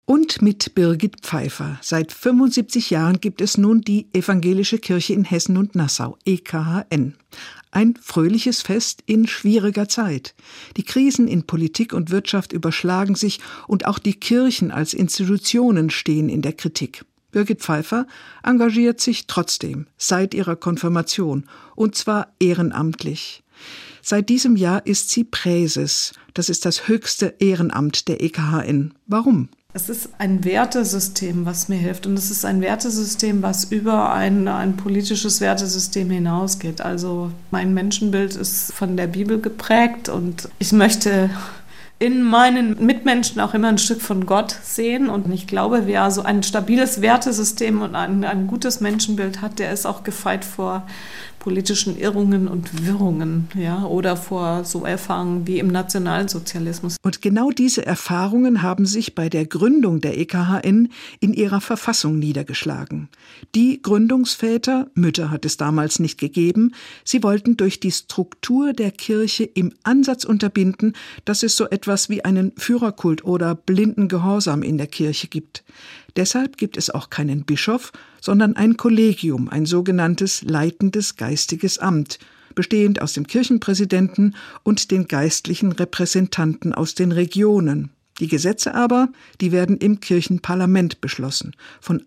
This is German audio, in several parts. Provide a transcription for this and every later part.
Und mit Birgit Pfeiffer. Seit 75 Jahren gibt es nun die Evangelische Kirche in Hessen und Nassau, EKHN. Ein fröhliches Fest in schwieriger Zeit. Die Krisen in Politik und Wirtschaft überschlagen sich und auch die Kirchen als Institutionen stehen in der Kritik. Birgit Pfeiffer engagiert sich trotzdem seit ihrer Konfirmation, und zwar ehrenamtlich. Seit diesem Jahr ist sie Präses. Das ist das höchste Ehrenamt der EKHN. Warum? Es ist ein Wertesystem, was mir hilft. Und es ist ein Wertesystem, was über ein politisches Wertesystem hinausgeht. Also mein Menschenbild ist von der Bibel geprägt und ich möchte in meinen Mitmenschen auch immer ein Stück von Gott sehen. Und ich glaube, wer so ein stabiles Wertesystem und ein gutes Menschenbild hat, der ist auch gefeit vor politischen Irrungen und Wirrungen, ja, oder vor so Erfahrungen wie im Nationalsozialismus. Und genau diese Erfahrungen haben sich bei der Gründung der EKHN in ihrer Verfassung niedergeschlagen. Die Gründungsväter, Mütter hat es damals nicht gegeben, sie wollten durch die Struktur der Kirche im Ansatz unterbinden, dass es so etwas wie einen Führerkult oder blinden Gehorsam in der Kirche gibt. Deshalb gibt es auch keinen Bischof, sondern ein Kollegium, ein sogenanntes leitendes geistiges Amt, bestehend aus dem Kirchenpräsidenten und den geistlichen Repräsentanten aus den Regionen. Die Gesetze aber, die werden im Kirchenparlament beschlossen, von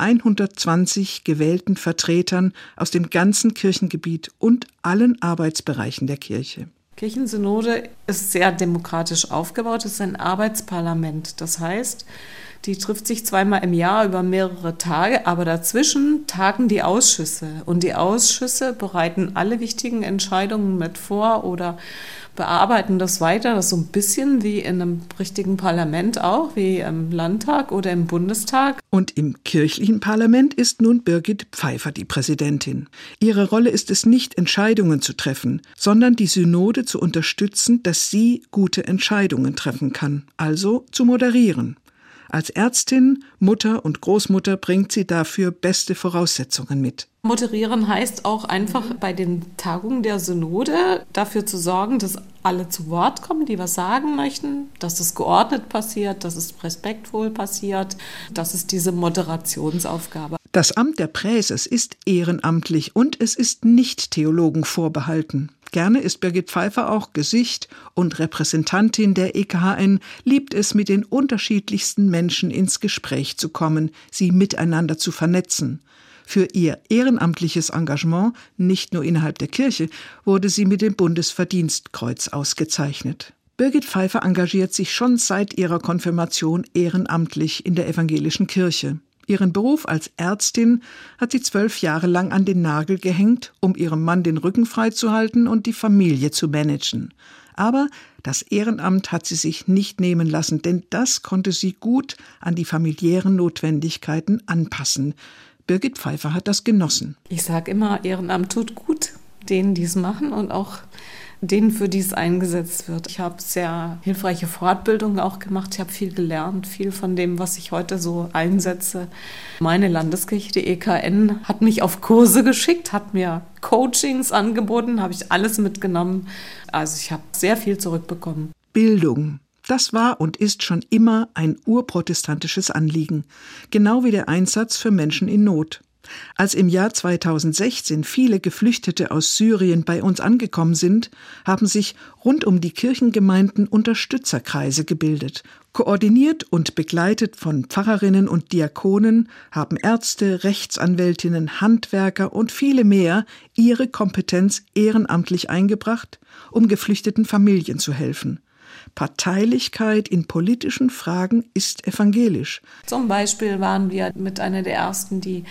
120 gewählten Vertretern aus dem ganzen Kirchengebiet und allen Arbeitsbereichen der Kirche. Kirchensynode ist sehr demokratisch aufgebaut, es ist ein Arbeitsparlament. Das heißt, die trifft sich zweimal im Jahr über mehrere Tage, aber dazwischen tagen die Ausschüsse. Und die Ausschüsse bereiten alle wichtigen Entscheidungen mit vor oder bearbeiten das weiter. Das ist so ein bisschen wie in einem richtigen Parlament auch, wie im Landtag oder im Bundestag. Und im kirchlichen Parlament ist nun Birgit Pfeiffer die Präsidentin. Ihre Rolle ist es nicht, Entscheidungen zu treffen, sondern die Synode zu unterstützen, dass sie gute Entscheidungen treffen kann, also zu moderieren. Als Ärztin, Mutter und Großmutter bringt sie dafür beste Voraussetzungen mit. Moderieren heißt auch einfach bei den Tagungen der Synode dafür zu sorgen, dass alle zu Wort kommen, die was sagen möchten, dass es geordnet passiert, dass es respektvoll passiert. Das ist diese Moderationsaufgabe. Das Amt der Präses ist ehrenamtlich und es ist nicht Theologen vorbehalten. Gerne ist Birgit Pfeiffer auch Gesicht und Repräsentantin der EKHN, liebt es, mit den unterschiedlichsten Menschen ins Gespräch zu kommen, sie miteinander zu vernetzen. Für ihr ehrenamtliches Engagement, nicht nur innerhalb der Kirche, wurde sie mit dem Bundesverdienstkreuz ausgezeichnet. Birgit Pfeiffer engagiert sich schon seit ihrer Konfirmation ehrenamtlich in der evangelischen Kirche. Ihren Beruf als Ärztin hat sie 12 Jahre lang an den Nagel gehängt, um ihrem Mann den Rücken freizuhalten und die Familie zu managen. Aber das Ehrenamt hat sie sich nicht nehmen lassen, denn das konnte sie gut an die familiären Notwendigkeiten anpassen. Birgit Pfeiffer hat das genossen. Ich sage immer, Ehrenamt tut gut, denen, die es machen und auch denen, für die es eingesetzt wird. Ich habe sehr hilfreiche Fortbildungen auch gemacht. Ich habe viel gelernt, viel von dem, was ich heute so einsetze. Meine Landeskirche, die EKN, hat mich auf Kurse geschickt, hat mir Coachings angeboten, habe ich alles mitgenommen. Also ich habe sehr viel zurückbekommen. Bildung. Das war und ist schon immer ein urprotestantisches Anliegen, genau wie der Einsatz für Menschen in Not. Als im Jahr 2016 viele Geflüchtete aus Syrien bei uns angekommen sind, haben sich rund um die Kirchengemeinden Unterstützerkreise gebildet. Koordiniert und begleitet von Pfarrerinnen und Diakonen haben Ärzte, Rechtsanwältinnen, Handwerker und viele mehr ihre Kompetenz ehrenamtlich eingebracht, um geflüchteten Familien zu helfen. Parteilichkeit in politischen Fragen ist evangelisch. Zum Beispiel waren wir mit einer der ersten, die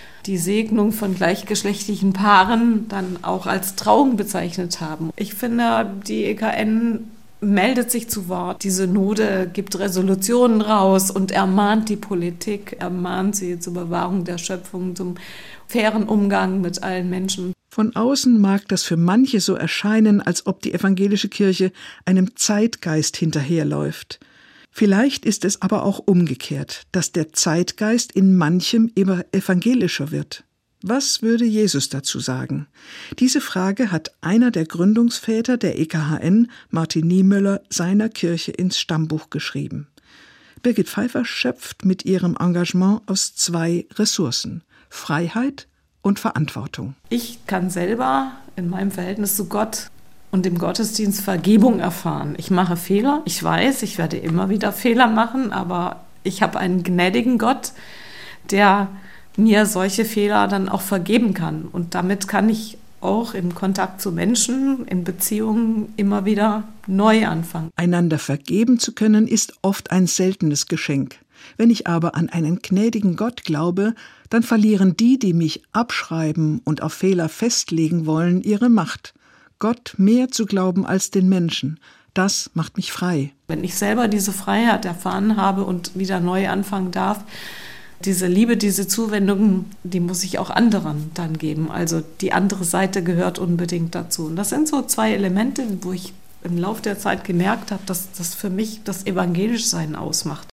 Segnung von gleichgeschlechtlichen Paaren dann auch als Trauung bezeichnet haben. Ich finde, die EKN meldet sich zu Wort. Die Synode gibt Resolutionen raus und ermahnt die Politik, ermahnt sie zur Bewahrung der Schöpfung, zum fairen Umgang mit allen Menschen. Von außen mag das für manche so erscheinen, als ob die evangelische Kirche einem Zeitgeist hinterherläuft. Vielleicht ist es aber auch umgekehrt, dass der Zeitgeist in manchem immer evangelischer wird. Was würde Jesus dazu sagen? Diese Frage hat einer der Gründungsväter der EKHN, Martin Niemöller, seiner Kirche ins Stammbuch geschrieben. Birgit Pfeiffer schöpft mit ihrem Engagement aus 2 Ressourcen: Freiheit und Verantwortung. Ich kann selber in meinem Verhältnis zu Gott und im Gottesdienst Vergebung erfahren. Ich mache Fehler, ich weiß, ich werde immer wieder Fehler machen, aber ich habe einen gnädigen Gott, der mir solche Fehler dann auch vergeben kann. Und damit kann ich auch im Kontakt zu Menschen, in Beziehungen immer wieder neu anfangen. Einander vergeben zu können, ist oft ein seltenes Geschenk. Wenn ich aber an einen gnädigen Gott glaube, dann verlieren die, die mich abschreiben und auf Fehler festlegen wollen, ihre Macht. Gott mehr zu glauben als den Menschen, das macht mich frei. Wenn ich selber diese Freiheit erfahren habe und wieder neu anfangen darf, diese Liebe, diese Zuwendung, die muss ich auch anderen dann geben. Also die andere Seite gehört unbedingt dazu. Und das sind so 2 Elemente, wo ich im Laufe der Zeit gemerkt habe, dass das für mich das Evangelischsein ausmacht.